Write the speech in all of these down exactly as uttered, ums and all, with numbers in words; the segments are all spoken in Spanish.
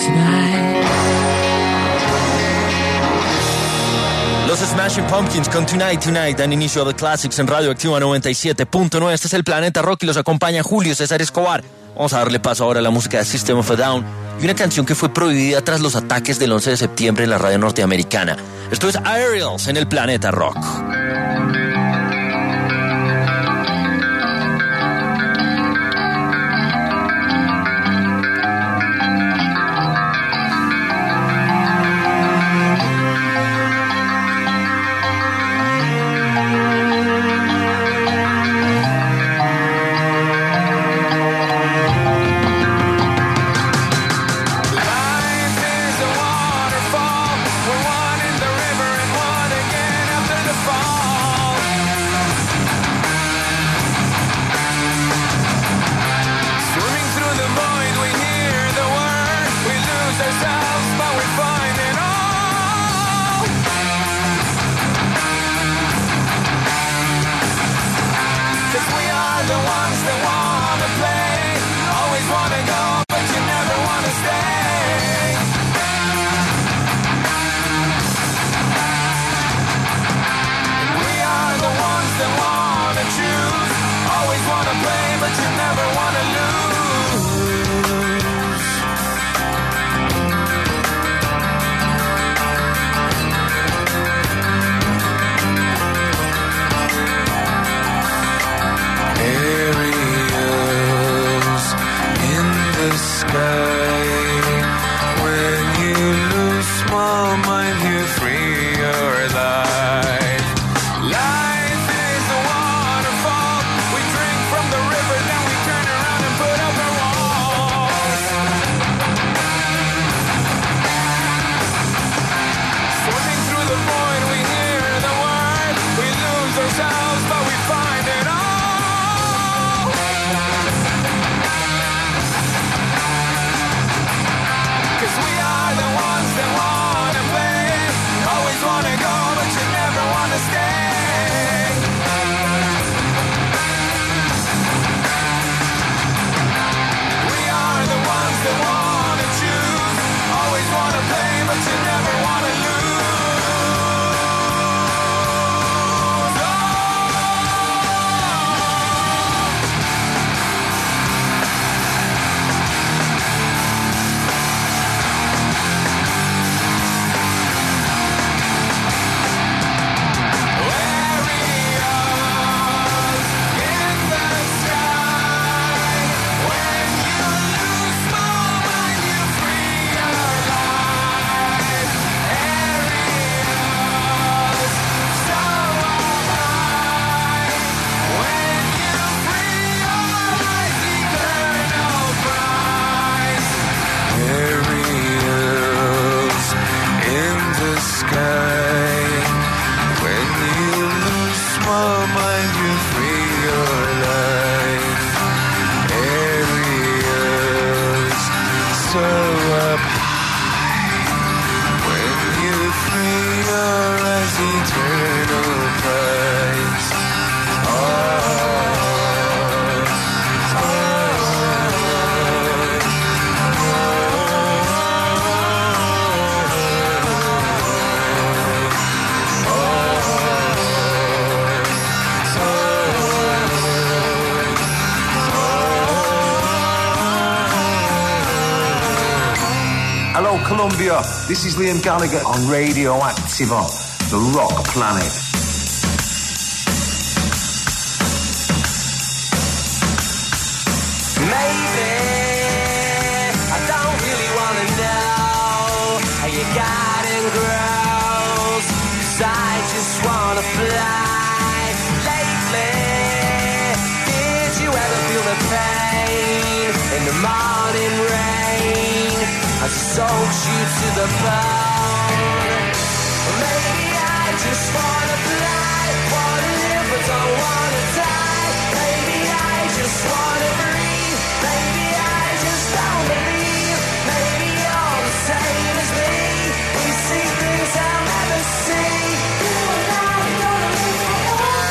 tonight. Los Smashing Pumpkins con Tonight Tonight dan inicio a The Classics en Radio Activa noventa y siete punto nueve. Este es el Planeta Rock y los acompaña Julio César Escobar. Vamos a darle paso ahora a la música de System of a Down y una canción que fue prohibida tras los ataques del once de septiembre en la radio norteamericana. Esto es Aerials en el Planeta Rock. Columbia, this is Liam Gallagher on Radio Activa, the Rock Planet. Maybe I don't really wanna know how your garden grows, 'cause I just wanna fly. Lately, did you ever feel the pain in the morning rain as it soaks you to the bone? Or maybe I just wanna fly, wanna live but don't wanna die. Maybe I just wanna breathe, maybe I just don't believe. Maybe you're the same as me, we see things I'll never see. You and I are gonna live forever.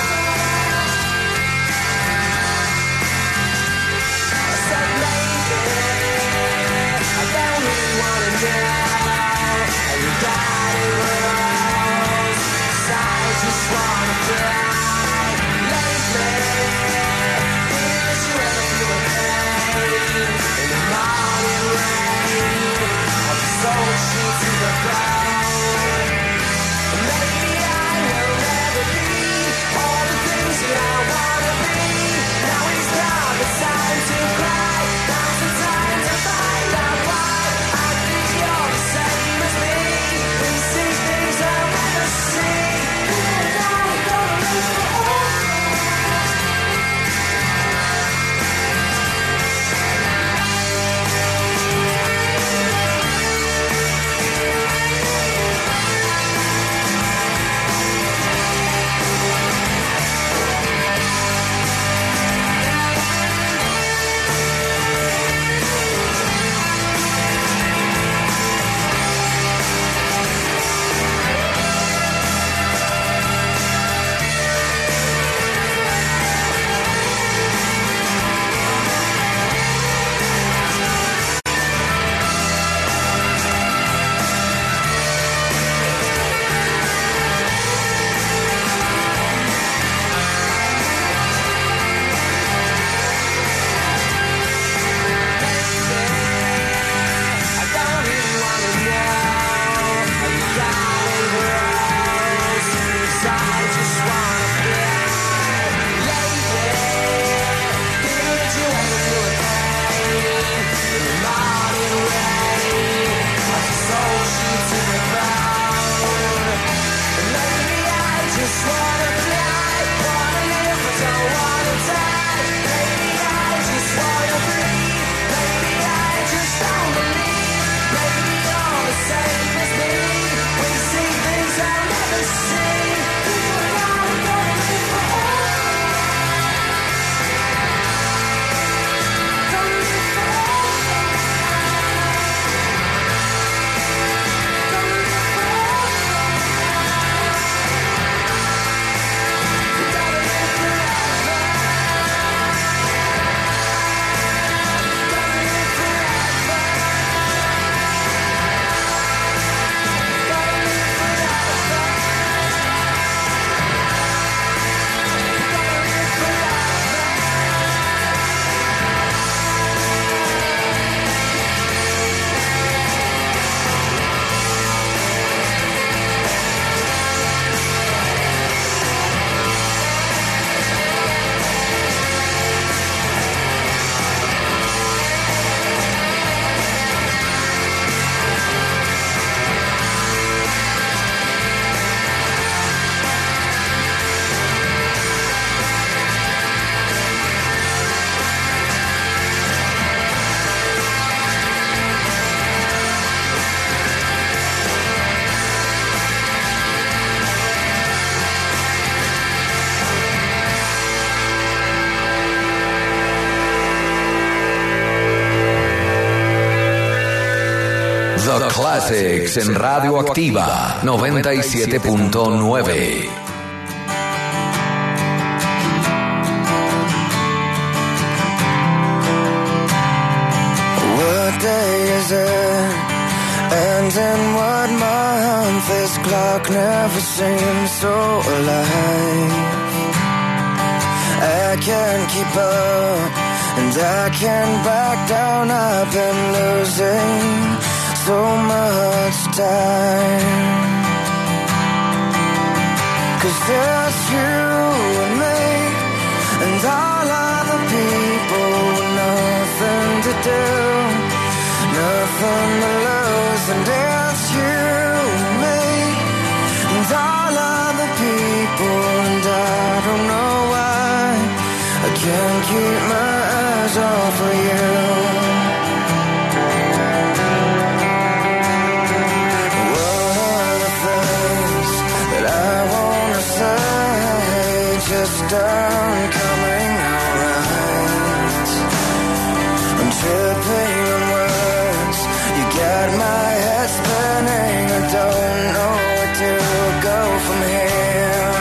I said maybe I don't really wanna The Classics en Radioactiva noventa y siete punto nueve. What day is it? And in what month? This clock never seems so alive. I can't keep up, and I can't back down. I've been losing so much time. 'Cause there's you and me, and all other people with nothing to do, nothing to lose. And it's you and me, and all other people, and I don't know why I can't keep my eyes off of you. What are the things that I wanna say just aren't coming out right? I'm tripping on words, you got my head spinning. I don't know where to go from here.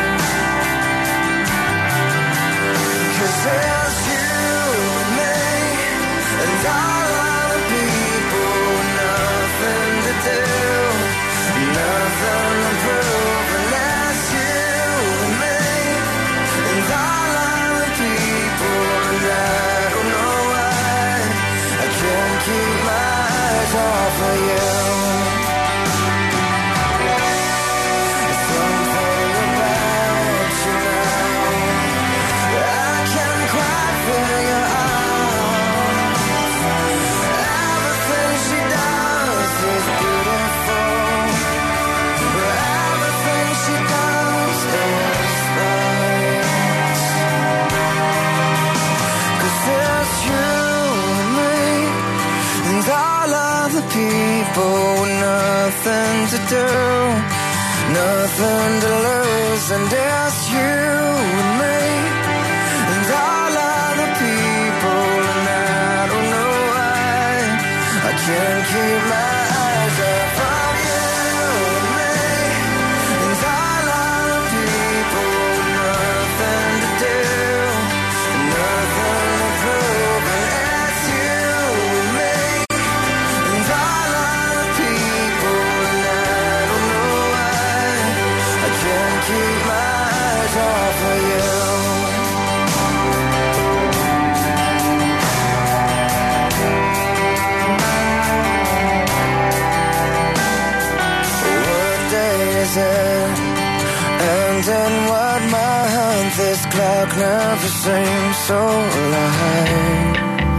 'Cause there's you and me, and all other people, nothing to do, nothing to prove. And that's you and me, and all other people, and I don't know why I can't keep my eyes off of you. Something about you now I can't quite figure out. Everything she does is beautiful. Everything she does is right. 'Cause there's you and me, and all other people with nothing to do, nothing to lose. And it's you and me, and all other people, and I don't know why I can't keep my eyes off of you and me, and all other people, nothing to do, nothing to prove. And it's you and me, and all other people, and I don't know why I can't keep my eyes off of you. What day is it? And in what month? This clock never seems so alive.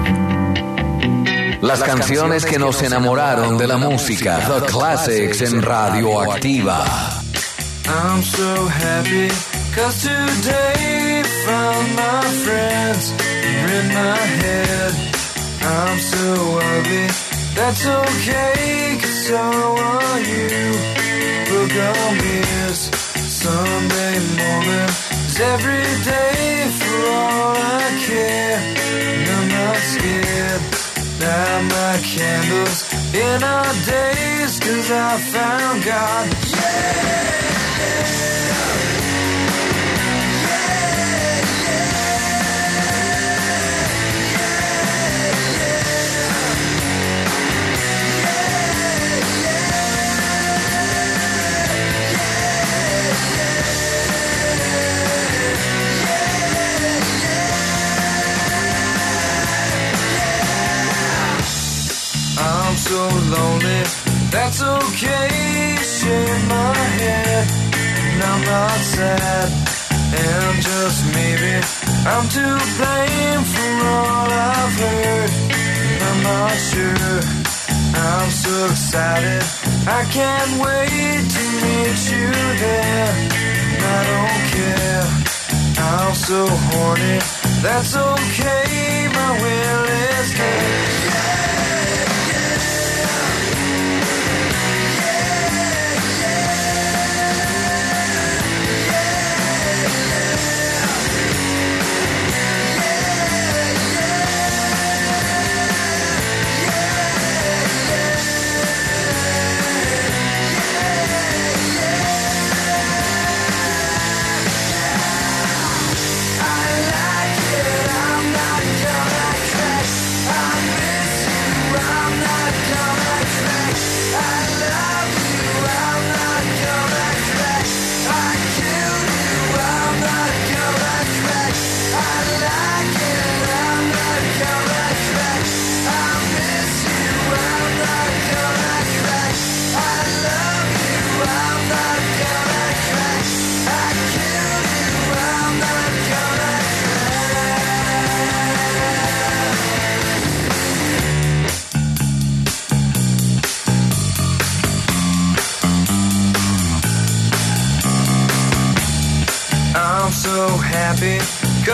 Las canciones que nos enamoraron de la música. The Classics en Radioactiva. I'm so happy, 'cause today found my friends are in my head. I'm so ugly, that's okay, 'cause so are you. Book on is Sunday morning is every day for all I care. And I'm not scared, light my candles in our days, 'cause I found God. I'm so lonely, that's okay, shake my head, and I'm not sad, and just maybe I'm to blame for all I've heard, and I'm not sure, I'm so excited, I can't wait to meet you there, and I don't care, I'm so horny, that's okay, my will is good.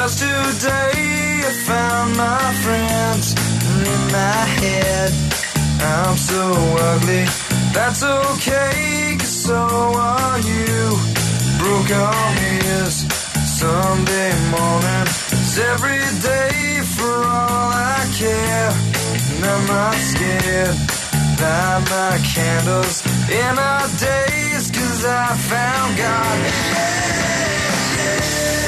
Just today I found my friends in my head. I'm so ugly, that's okay, 'cause so are you. Broke arm is Sunday morning, it's every day for all I care. And I'm not scared, light my candles in our days, 'cause I found God. Yeah, yeah.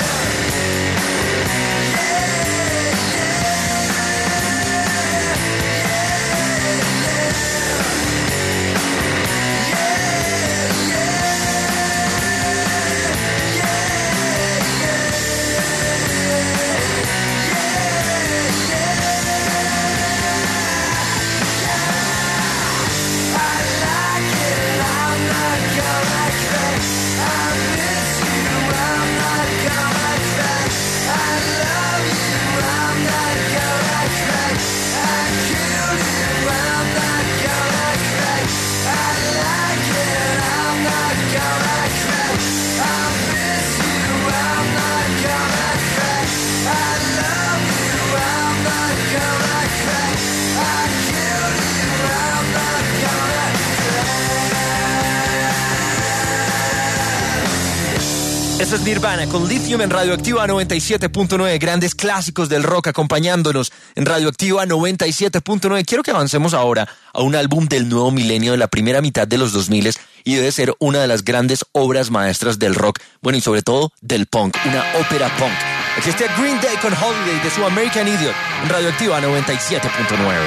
Eso es Nirvana con Lithium en Radioactiva noventa y siete punto nueve. Grandes clásicos del rock acompañándonos en Radioactiva noventa y siete punto nueve. Quiero que avancemos ahora a un álbum del nuevo milenio de la primera mitad de los dos mil y debe ser una de las grandes obras maestras del rock, bueno, y sobre todo del punk, una ópera punk. Aquí está Green Day con Holiday de su American Idiot en Radioactiva noventa y siete punto nueve.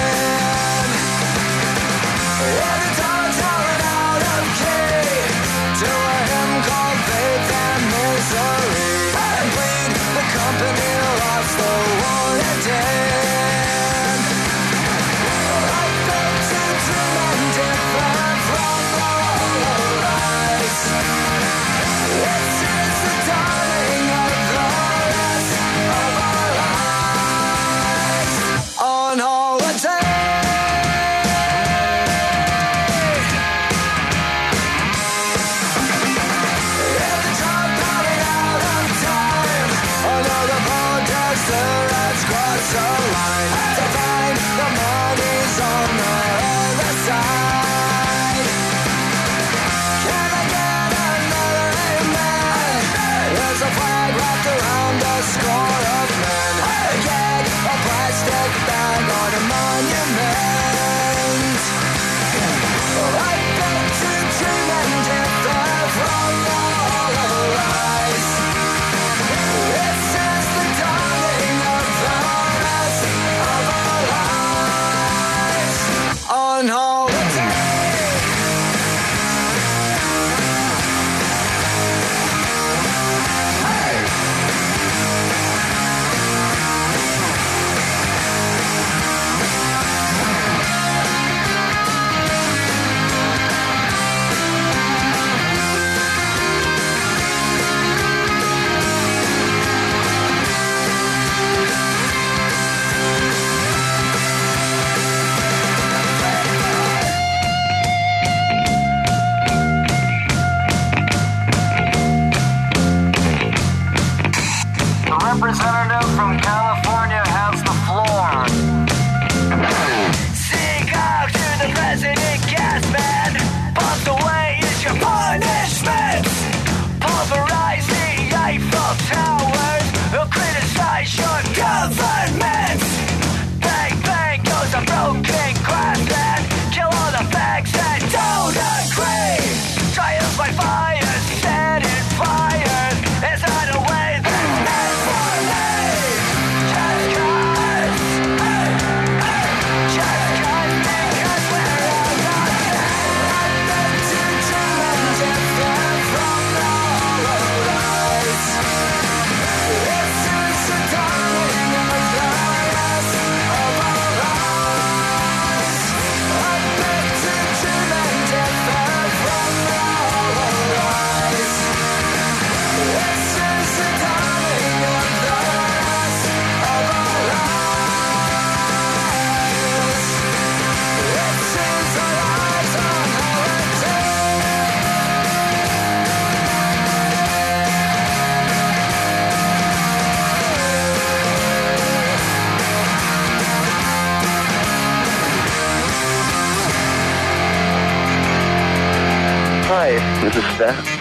Every dog's howling out of key.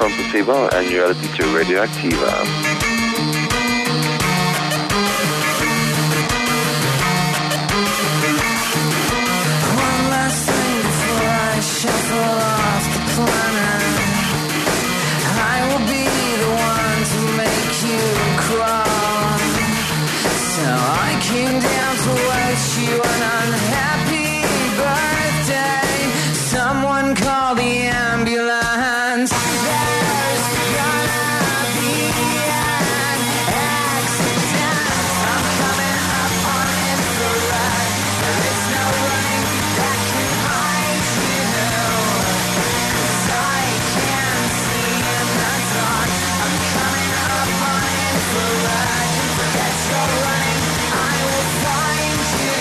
from Placebo and you're listening to Radioactiva. One last thing before I shuffle off the planet. I will be the one to make you crawl. So I came down to wish you an unhappy birthday. Someone call the ambulance. There's gonna be an accident. I'm coming up on infrared. There is no running that can hide you. 'Cause I can't see in the dark. I'm coming up on infrared. Forget your running, I will find you.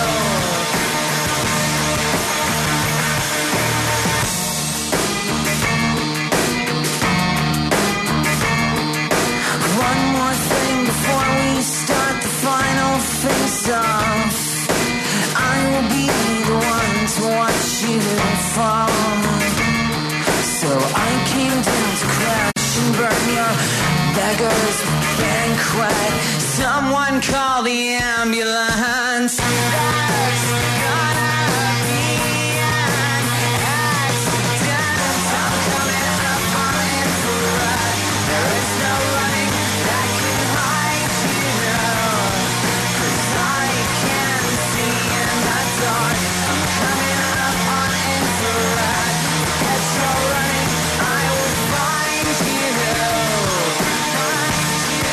One more thing before we start the final face-off. I will be the one to watch you fall. So I came down to crash and burn your beggar's banquet. Someone call the ambulance. There's gonna be an accident. I'm coming up on infrared. There is no running that can hide you. 'Cause I can't see in the dark. I'm coming up on infrared. Get your running, I will find you. Find you.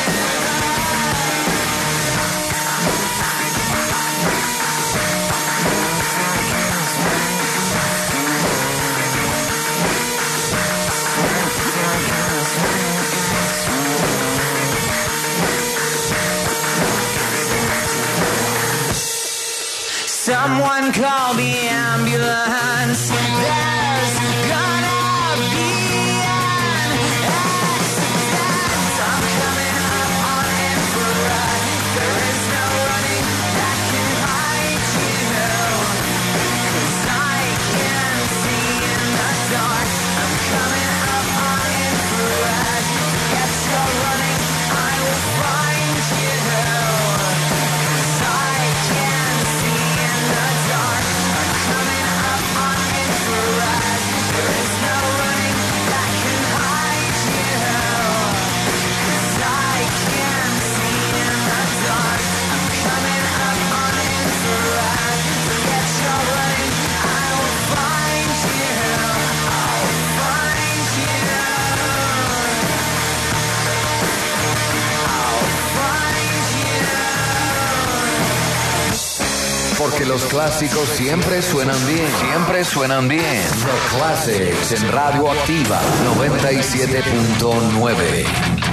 Someone call the ambulance. There's gonna be an accident. I'm coming up on infrared. There is no running that can hide you. 'Cause I can't see in the dark. I'm coming up on infrared. Get your running, I will find you. 'Cause I can't see in the dark. I'm coming up on infrared. There is no running that can hide you. 'Cause I can't see in the dark. I'm coming up on infrared. Get your running, I will find you. I'll find you. I'll find you. Porque los clásicos siempre suenan bien. Siempre suenan bien. The Classics en Radioactiva noventa y siete punto nueve.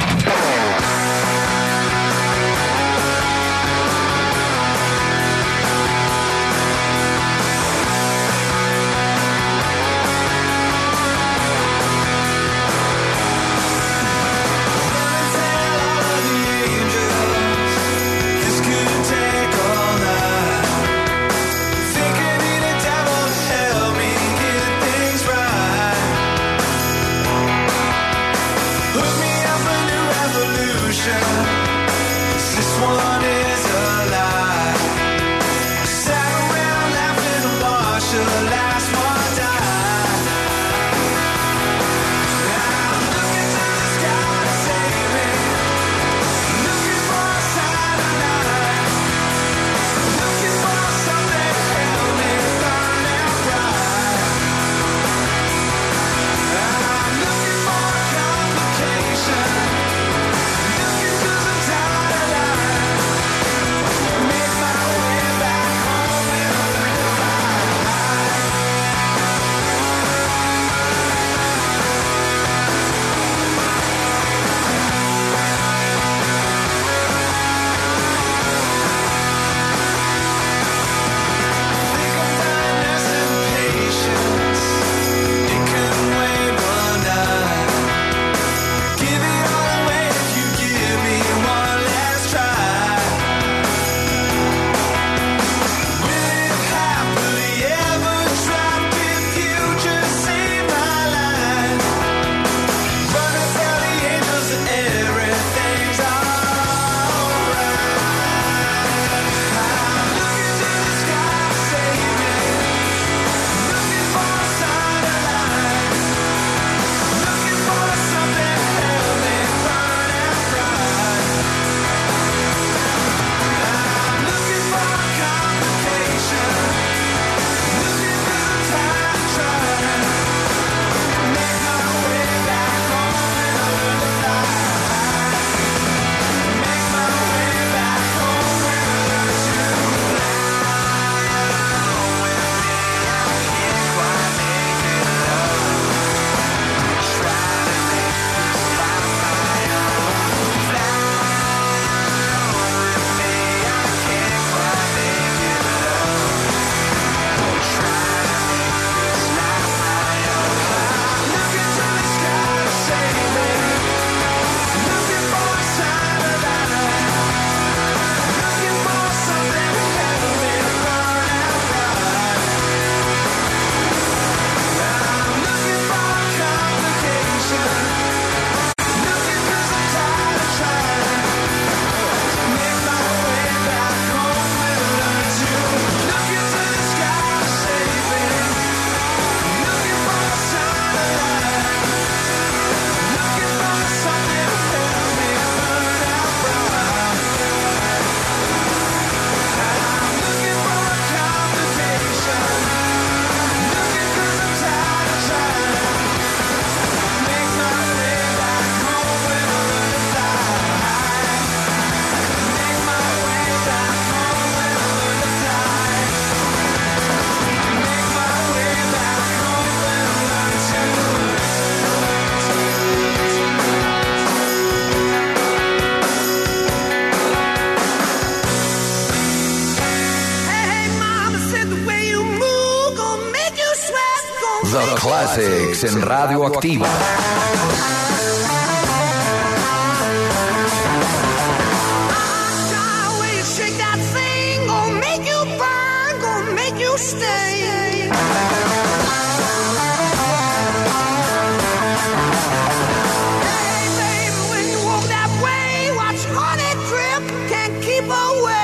This could take all night. Thinking in a devil to help me get things right. Hook me up a new revolution. The Classics en Radioactiva. Stay. Hey, baby, when you walk that way, watch honey drip, can't keep away.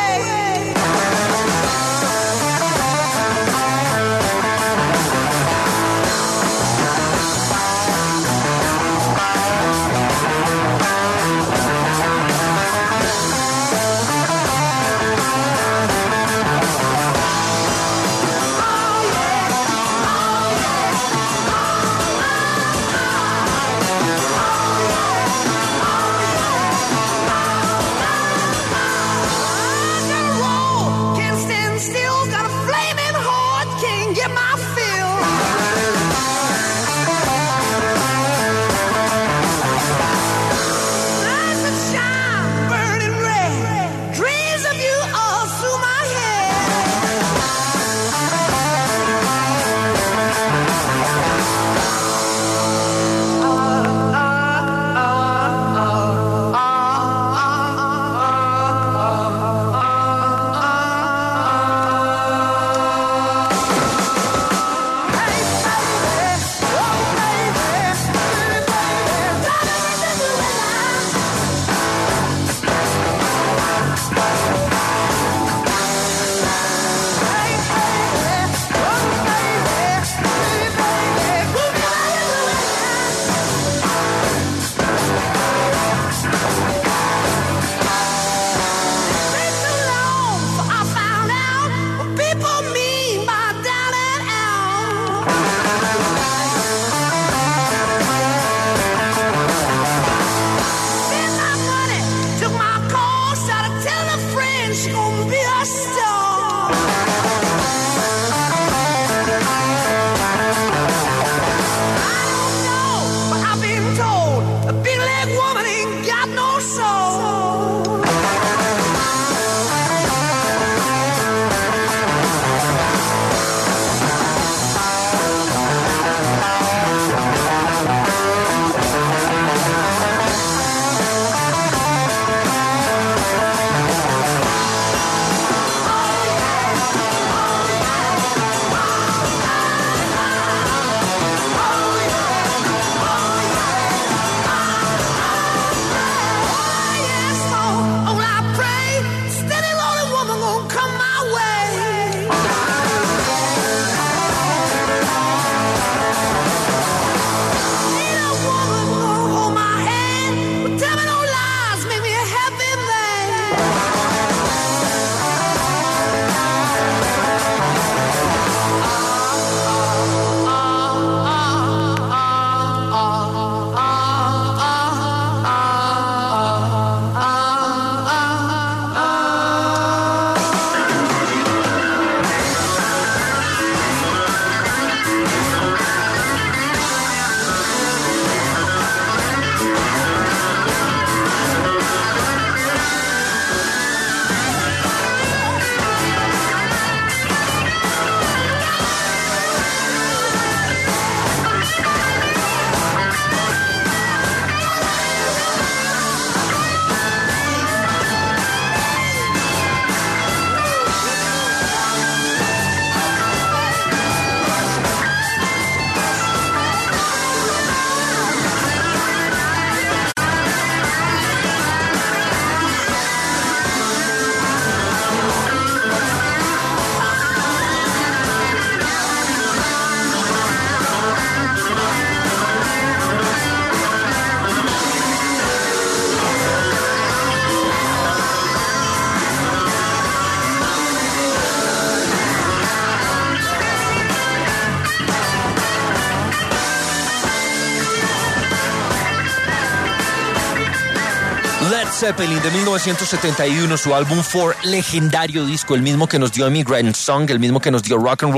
Zeppelin de mil novecientos setenta y uno, su álbum Four, legendario disco, el mismo que nos dio Immigrant Song, el mismo que nos dio Rock and Roll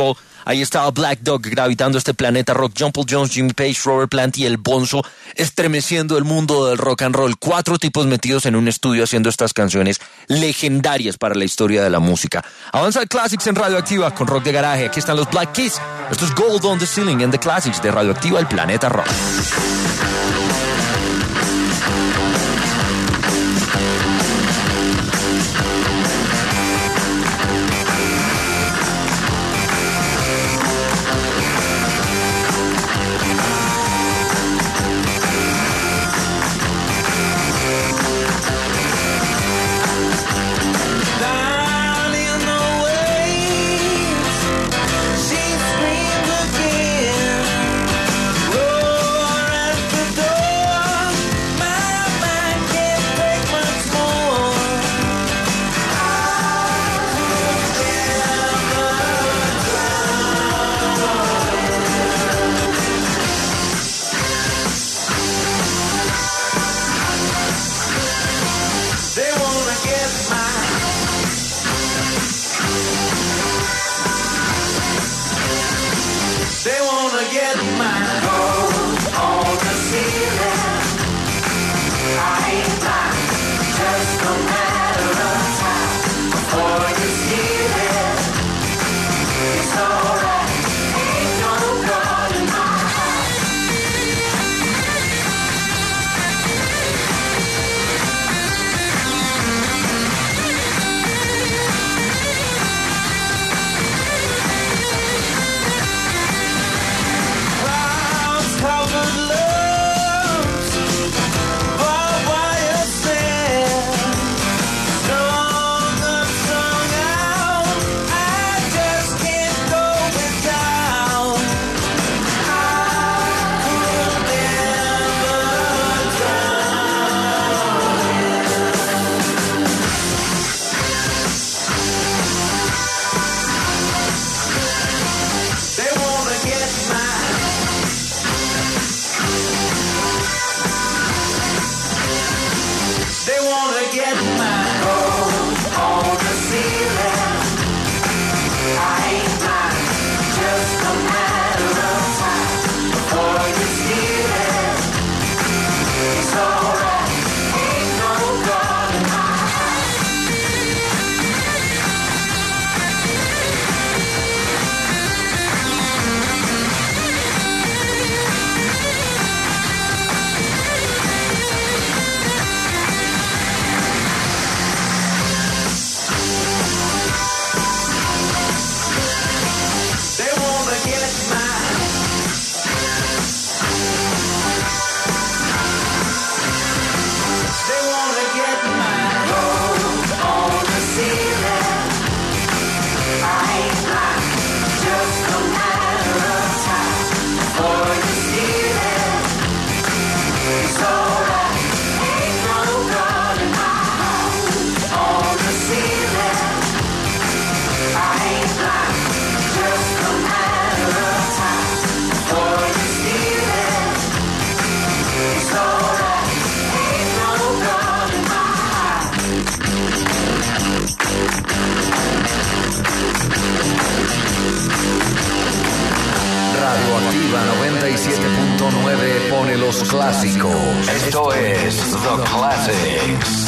Ahí estaba Black Dog gravitando este planeta rock, John Paul Jones, Jimmy Page, Robert Plant y el Bonzo estremeciendo el mundo del rock and roll. Cuatro tipos metidos en un estudio haciendo estas canciones legendarias para la historia de la música. Avanza el Classics en Radioactiva con rock de garaje. Aquí están los Black Keys. Esto es Gold on the Ceiling en The Classics de Radioactiva, el planeta rock. noventa y siete punto nueve pone los clásicos. Esto es The Classics.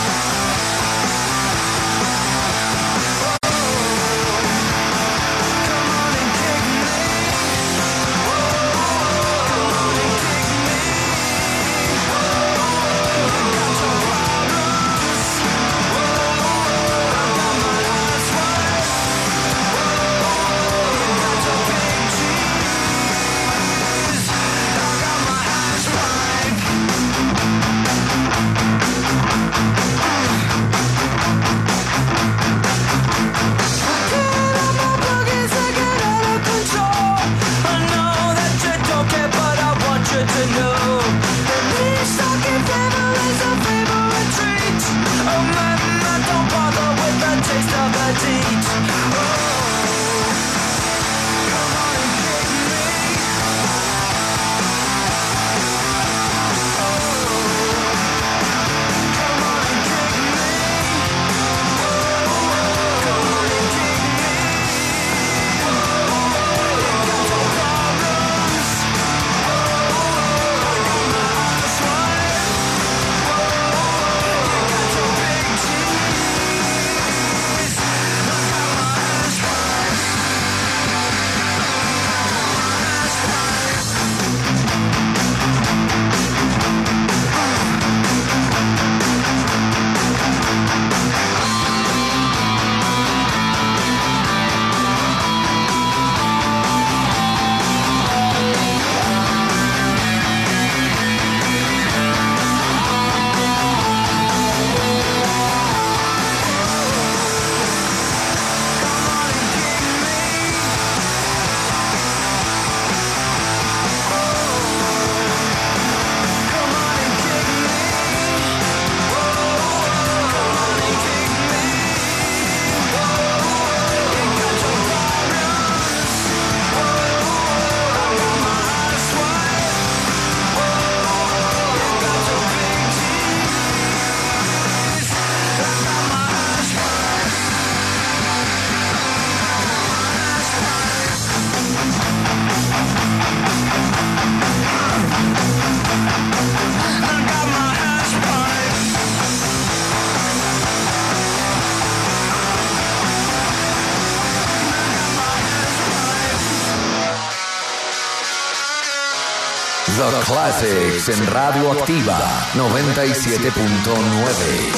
Oh, The Classics en Radioactiva noventa y siete punto nueve.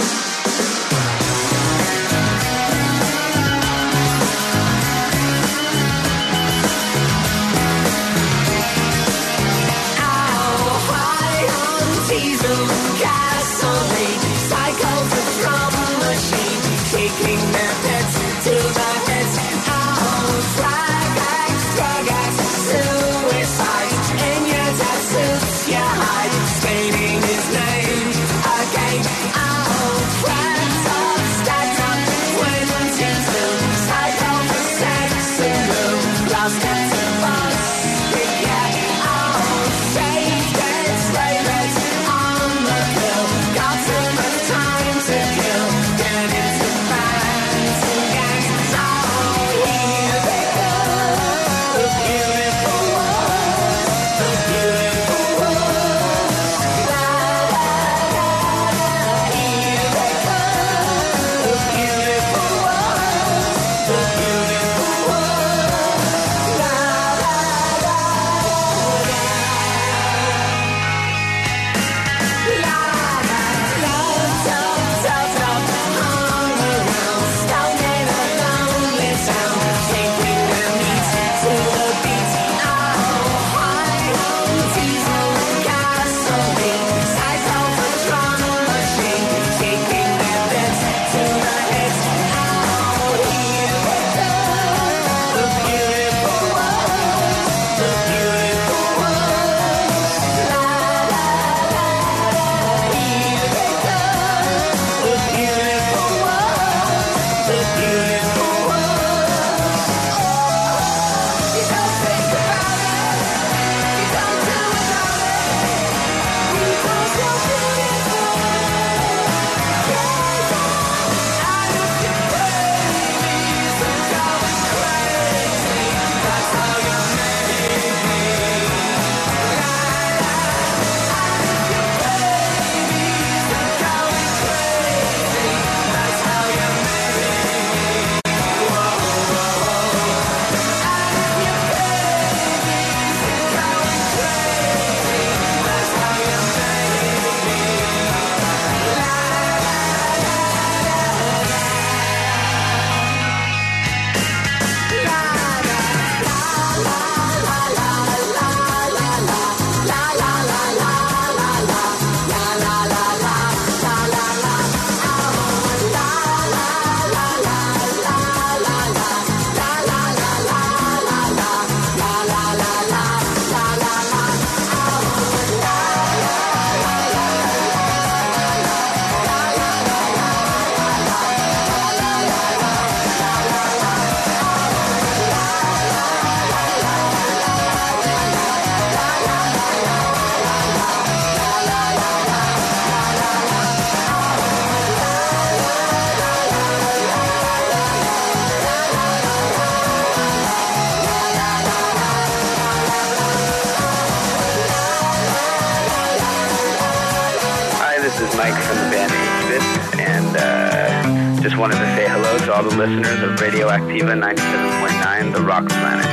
Just wanted to say hello to all the listeners of Radioactiva ninety-seven point nine, The Rock Planet.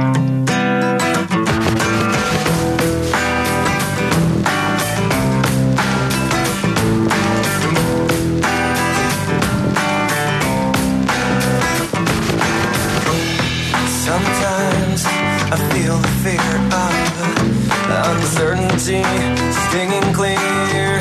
Sometimes I feel the fear of uncertainty stinging clear.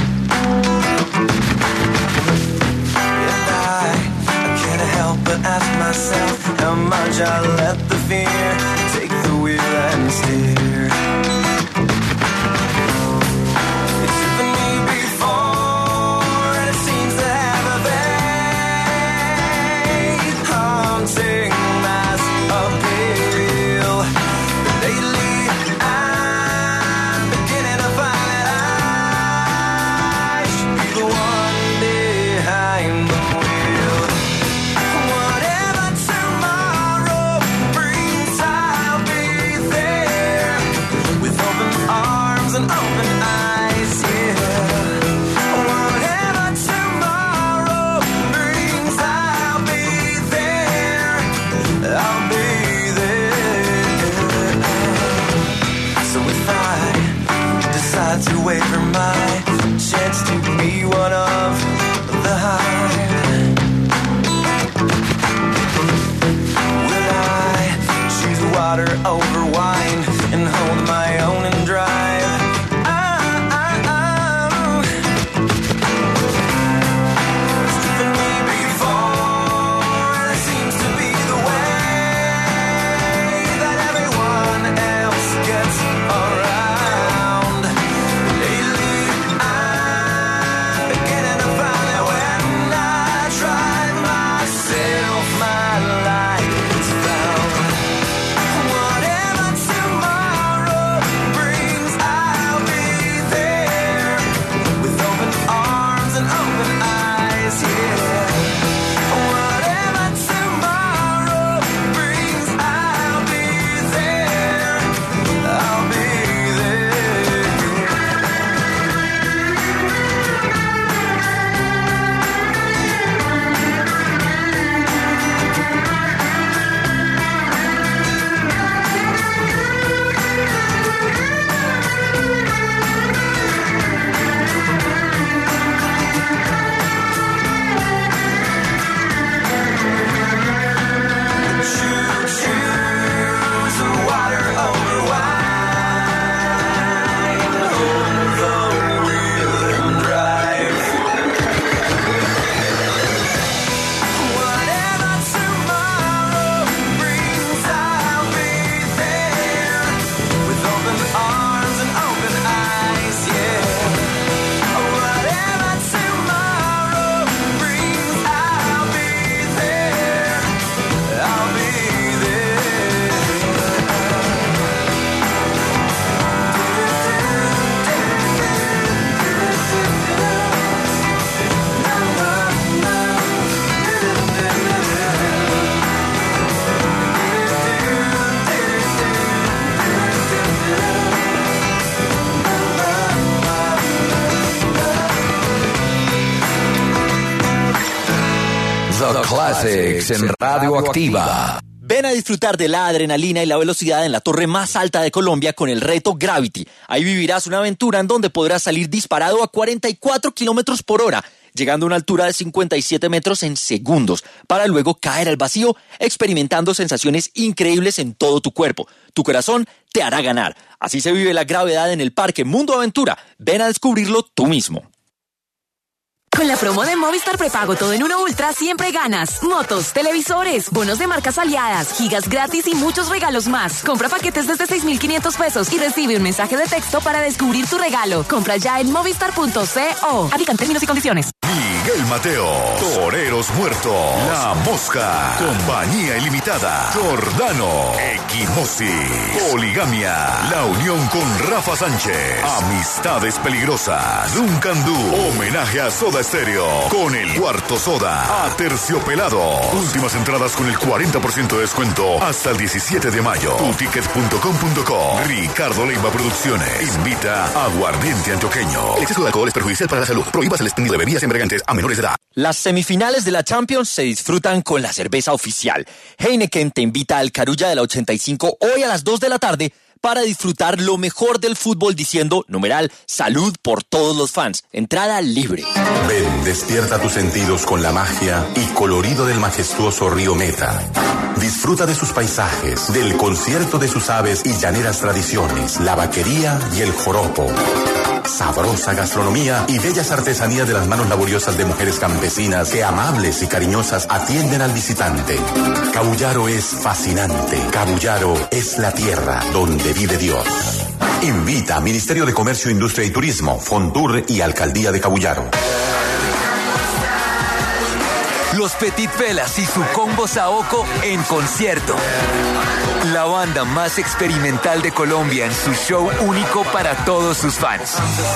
But ask myself how much I let the fear take the wheel and steer. It's driven me before, and it seems to have a vague, haunting mass appeal. But lately, I'm beginning to find that I should be the one behind the wheel. With Classics en Radioactiva. Ven a disfrutar de la adrenalina y la velocidad en la torre más alta de Colombia con el reto Gravity. Ahí vivirás una aventura en donde podrás salir disparado a cuarenta y cuatro kilómetros por hora, llegando a una altura de cincuenta y siete metros en segundos, para luego caer al vacío, experimentando sensaciones increíbles en todo tu cuerpo. Tu corazón te hará ganar. Así se vive la gravedad en el Parque Mundo Aventura. Ven a descubrirlo tú mismo. Con la promo de Movistar Prepago Todo en Uno Ultra siempre ganas. Motos, televisores, bonos de marcas aliadas, gigas gratis y muchos regalos más. Compra paquetes desde seis mil quinientos pesos y recibe un mensaje de texto para descubrir tu regalo. Compra ya en movistar punto co. Aplican términos y condiciones. Miguel Mateo, Toreros Muertos, La Mosca, Compañía Ilimitada, Jordano, Equimosis, Poligamia, La Unión con Rafa Sánchez, Amistades Peligrosas, Duncan Du, homenaje a Soda Stereo, con el Cuarto Soda, Aterciopelado. Últimas entradas con el cuarenta por ciento de descuento hasta el diecisiete de mayo. Tuticket punto com punto co. Ricardo Leiva Producciones invita a Aguardiente Antioqueño. El exceso de alcohol es perjudicial para la salud. Prohíbas el expendio de bebidas embriagantes a menores de edad. Las semifinales de la Champions se disfrutan con la cerveza oficial. Heineken te invita al Carulla de la ochenta y cinco hoy a las dos de la tarde para disfrutar lo mejor del fútbol diciendo, numeral, salud por todos los fans. Entrada libre. Ven, despierta tus sentidos con la magia y colorido del majestuoso río Meta. Disfruta de sus paisajes, del concierto de sus aves y llaneras tradiciones, la vaquería y el joropo. Sabrosa gastronomía y bellas artesanías de las manos laboriosas de mujeres campesinas que amables y cariñosas atienden al visitante. Cabullaro es fascinante. Cabullaro es la tierra donde vive Dios. Invita a Ministerio de Comercio, Industria y Turismo, Fontur y Alcaldía de Cabullaro. Los Petit Felas y su combo Saoko en concierto. La banda más experimental de Colombia en su show único para todos sus fans.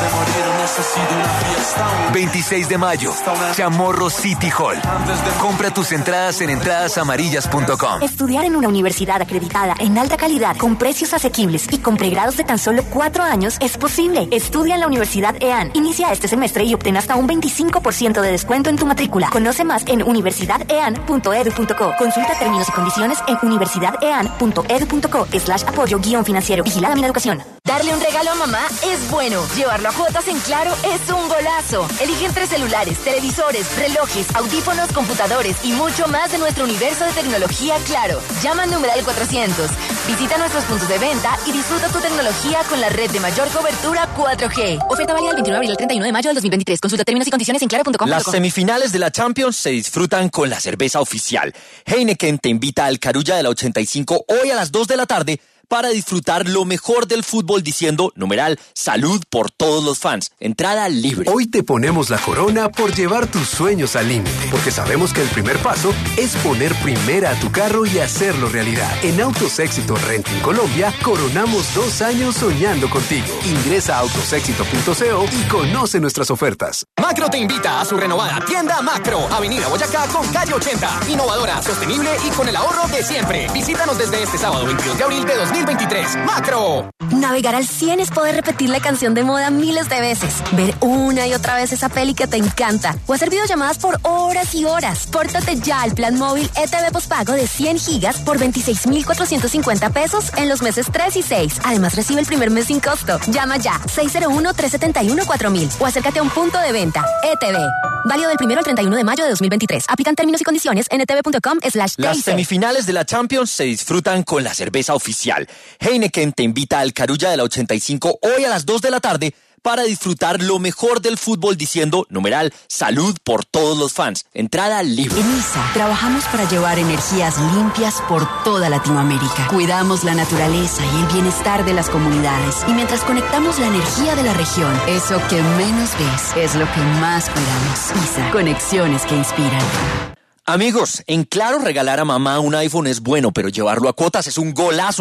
veintiséis de mayo, Chamorro City Hall. Compra tus entradas en entradas amarillas punto com. Estudiar en una universidad acreditada en alta calidad con precios asequibles y con pregrados de tan solo cuatro años es posible. Estudia en la Universidad E A N. Inicia este semestre y obtén hasta un veinticinco por ciento de descuento en tu matrícula. Conoce más en universidad e a n punto edu punto co. Consulta términos y condiciones en universidad e a n punto edu punto co slash apoyo guión financiero. Vigilada mi educación. Darle un regalo a mamá es bueno. Llevarlo a cuotas en Claro es un golazo. Elige entre celulares, televisores, relojes, audífonos, computadores y mucho más de nuestro universo de tecnología Claro. Llama al numeral cuatrocientos. Visita nuestros puntos de venta y disfruta tu tecnología con la red de mayor cobertura cuatro G. Oferta válida del veintinueve de abril al treinta y uno de mayo del dos mil veintitrés. Consulta términos y condiciones en claro punto com. Las semifinales de la Champions se disfrutan con la cerveza oficial. Heineken te invita al Carulla de la ochenta y cinco hoy a las dos de la tarde para disfrutar lo mejor del fútbol diciendo, numeral, salud por todos los fans. Entrada libre. Hoy te ponemos la corona por llevar tus sueños al límite, porque sabemos que el primer paso es poner primera a tu carro y hacerlo realidad. En Autos Éxito Renting Colombia, coronamos dos años soñando contigo. Ingresa a autos éxito punto co y conoce nuestras ofertas. Macro te invita a su renovada tienda Macro, Avenida Boyacá con calle ochenta. Innovadora, sostenible y con el ahorro de siempre. Visítanos desde este sábado veintidós de abril de dos mil veintitrés. ¡Macro! Navegar al cien es poder repetir la canción de moda miles de veces, ver una y otra vez esa peli que te encanta o hacer videollamadas por horas y horas. Pórtate ya al plan móvil E T V postpago de cien gigas por veintiséis mil cuatrocientos cincuenta pesos en los meses tres y seis. Además recibe el primer mes sin costo. Llama ya seis cero uno, tres siete uno, cuatro mil o acércate a un punto de venta. E T V. Válido del primero al treinta y uno de mayo de dos mil veintitrés. Aplican términos y condiciones en e t v punto com slash Las semifinales de la Champions se disfrutan con la cerveza oficial. Heineken te invita al Carulla de la ochenta y cinco hoy a las dos de la tarde para disfrutar lo mejor del fútbol diciendo, numeral, salud por todos los fans. Entrada libre. En I S A trabajamos para llevar energías limpias por toda Latinoamérica. Cuidamos la naturaleza y el bienestar de las comunidades. Y mientras conectamos la energía de la región, eso que menos ves es lo que más cuidamos. I S A, conexiones que inspiran. Amigos, en Claro regalar a mamá un iPhone es bueno, pero llevarlo a cuotas es un golazo.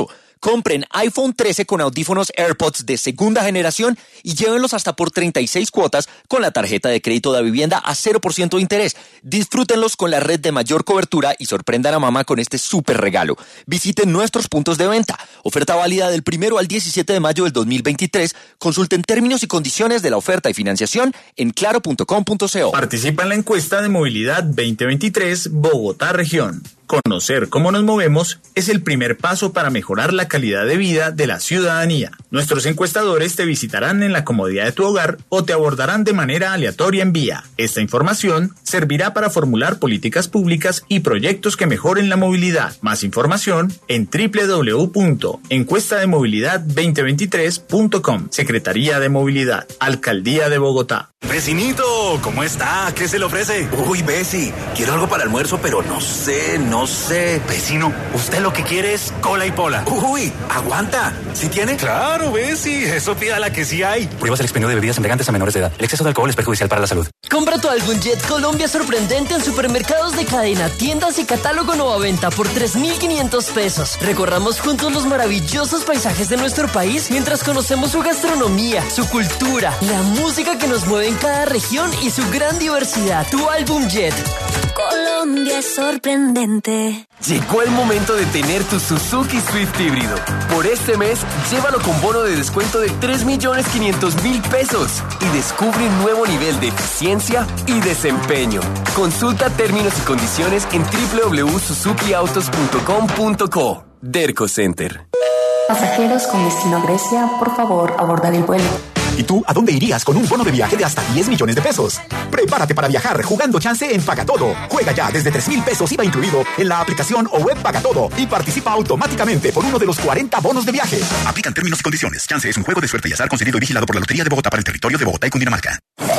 Compren iPhone trece con audífonos AirPods de segunda generación y llévenlos hasta por treinta y seis cuotas con la tarjeta de crédito de vivienda a cero por ciento de interés. Disfrútenlos con la red de mayor cobertura y sorprendan a mamá con este súper regalo. Visiten nuestros puntos de venta. Oferta válida del primero al diecisiete de mayo del dos mil veintitrés. Consulten términos y condiciones de la oferta y financiación en claro punto com punto co. Participa en la encuesta de movilidad veinte veintitrés Bogotá Región. Conocer cómo nos movemos es el primer paso para mejorar la calidad de vida de la ciudadanía. Nuestros encuestadores te visitarán en la comodidad de tu hogar o te abordarán de manera aleatoria en vía. Esta información servirá para formular políticas públicas y proyectos que mejoren la movilidad. Más información en doble u doble u doble u punto encuesta de movilidad veinte veintitrés punto com. Secretaría de Movilidad, Alcaldía de Bogotá. Vecinito, ¿cómo está? ¿Qué se le ofrece? Uy, Besi, quiero algo para almuerzo, pero no sé, no sé. Vecino, usted lo que quiere es cola y pola. Uy, aguanta. ¿Sí tiene? Claro, Besi, eso pídala que sí hay. Pruebas el expendio de bebidas embriagantes a menores de edad. El exceso de alcohol es perjudicial para la salud. Compra tu álbum Jet Colombia sorprendente en supermercados de cadena, tiendas y catálogo Nuevaventa por tres mil quinientos pesos. Recorramos juntos los maravillosos paisajes de nuestro país mientras conocemos su gastronomía, su cultura, la música que nos mueve en cada región y su gran diversidad. Tu álbum Jet. Colombia es sorprendente. Llegó el momento de tener tu Suzuki Swift híbrido. Por este mes, llévalo con bono de descuento de tres millones quinientos mil pesos y descubre un nuevo nivel de eficiencia y desempeño. Consulta términos y condiciones en doble u doble u doble u punto suzuki autos punto com punto co. Derco Center. Pasajeros con destino Grecia, por favor, abordar el vuelo. ¿Y tú a dónde irías con un bono de viaje de hasta diez millones de pesos? Prepárate para viajar jugando chance en Pagatodo. Juega ya desde tres mil pesos I V A incluido en la aplicación o web Pagatodo y participa automáticamente por uno de los cuarenta bonos de viaje. Aplican términos y condiciones. Chance es un juego de suerte y azar concedido y vigilado por la Lotería de Bogotá para el territorio de Bogotá y Cundinamarca.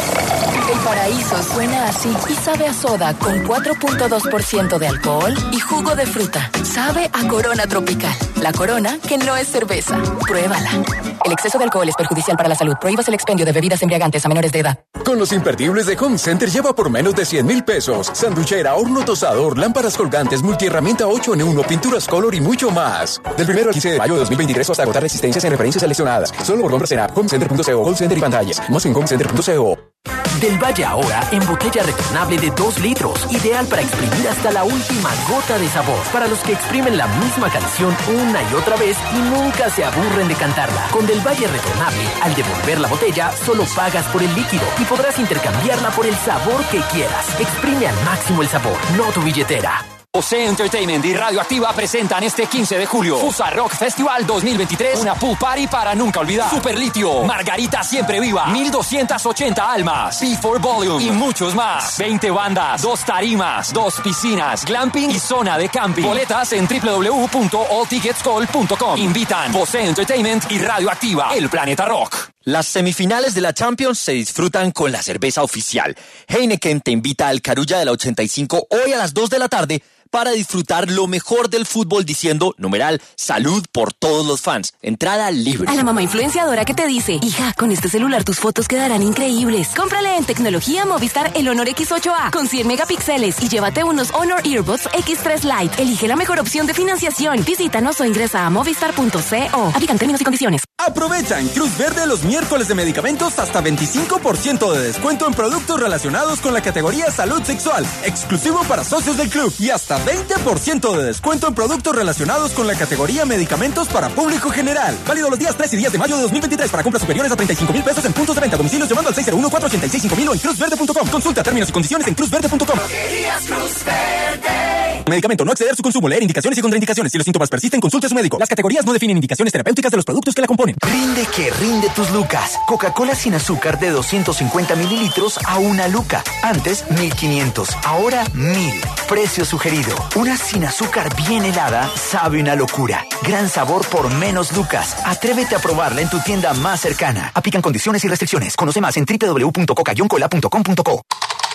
El paraíso suena así y sabe a soda con cuatro punto dos por ciento de alcohol y jugo de fruta. Sabe a Corona Tropical. La Corona que no es cerveza. Pruébala. El exceso de alcohol es perjudicial para la salud. Prohíbas el expendio de bebidas embriagantes a menores de edad. Con los imperdibles de Home Center lleva por menos de cien mil pesos. Sanduchera, horno tostador, lámparas colgantes, multiherramienta ocho en uno, pinturas color y mucho más. Del primero al quince de mayo de dos mil veintitrés hasta agotar resistencias en referencias seleccionadas. Solo por compras en app, homecenter punto co, Home Center y pantallas. Más en homecenter punto co. Del Valle ahora en botella retornable de dos litros, ideal para exprimir hasta la última gota de sabor. Para los que exprimen la misma canción una y otra vez y nunca se aburren de cantarla. Con Del Valle retornable, al devolver la botella, solo pagas por el líquido y podrás intercambiarla por el sabor que quieras. Exprime al máximo el sabor, no tu billetera. José Entertainment y Radioactiva presentan este quince de julio Fusa Rock Festival dos mil veintitrés, una pool party para nunca olvidar. Super Litio, Margarita Siempre Viva, mil doscientas ochenta almas, B cuatro Volume y muchos más. veinte bandas, dos tarimas, dos piscinas, glamping y zona de camping. Boletas en doble u doble u doble u punto all tickets call punto com. Invitan José Entertainment y Radioactiva, el planeta rock. Las semifinales de la Champions se disfrutan con la cerveza oficial. Heineken te invita al Carulla de la ochenta y cinco hoy a las dos de la tarde para disfrutar lo mejor del fútbol diciendo, numeral, salud por todos los fans. Entrada libre. A la mamá influenciadora que te dice, hija, con este celular tus fotos quedarán increíbles. Cómprale en Tecnología Movistar el Honor X ocho A con cien megapíxeles y llévate unos Honor Earbuds X tres Lite. Elige la mejor opción de financiación. Visítanos o ingresa a movistar punto co. Aplican términos y condiciones. Aprovecha en Cruz Verde los miércoles de medicamentos hasta veinticinco por ciento de descuento en productos relacionados con la categoría salud sexual, exclusivo para socios del club, y hasta veinte por ciento de descuento en productos relacionados con la categoría medicamentos para público general. Válido los días tres y diez de mayo de dos mil veintitrés para compras superiores a treinta y cinco mil pesos en puntos de venta. Domicilios llamando al seis cero uno, cuatro ocho seis, cinco mil o en cruz verde punto com. Consulta términos y condiciones en cruz verde punto com. Cruz Verde. Medicamento, no exceder su consumo, leer indicaciones y contraindicaciones. Si los síntomas persisten, consulte a su médico. Las categorías no definen indicaciones terapéuticas de los productos que la componen. Rinde que rinde tus lucas. Coca-Cola sin azúcar de doscientos cincuenta mililitros a una luca. Antes mil quinientos, ahora mil. Precio sugerido. Una sin azúcar bien helada sabe una locura. Gran sabor por menos lucas. Atrévete a probarla en tu tienda más cercana. Aplican condiciones y restricciones. Conoce más en doble u doble u doble u punto coca cola punto com punto co.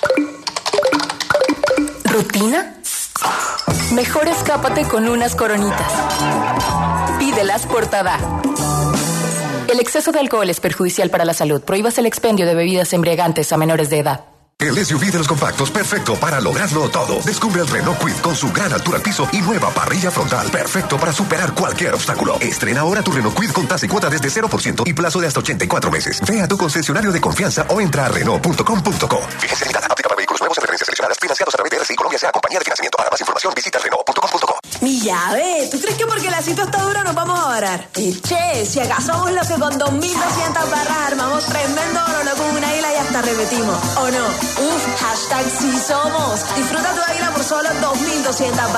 ¿Rutina? Mejor escápate con unas coronitas. Pídelas por Tada. El exceso de alcohol es perjudicial para la salud. Prohíbas el expendio de bebidas embriagantes a menores de edad. El S U V de los compactos perfecto para lograrlo todo. Descubre el Renault Kwid con su gran altura al piso y nueva parrilla frontal. Perfecto para superar cualquier obstáculo. Estrena ahora tu Renault Kwid con tasa y cuota desde cero por ciento y plazo de hasta ochenta y cuatro meses. Ve a tu concesionario de confianza o entra a Renault punto com punto co. Fíjense limitada. Aplica para vehículos nuevos en referencias seleccionadas. Financiados a través de R C I Colombia S A Compañía de Financiamiento. Para más información visita Renault punto com punto co. Mi llave, ¿tú crees que porque la cita está dura nos vamos a varar? Che, si acaso somos los que con dos mil doscientas barras armamos tremendo oro con una isla y hasta repetimos. ¿O no? Uf, hashtag sí somos. Disfruta tu águila por solo dos mil doscientas barras.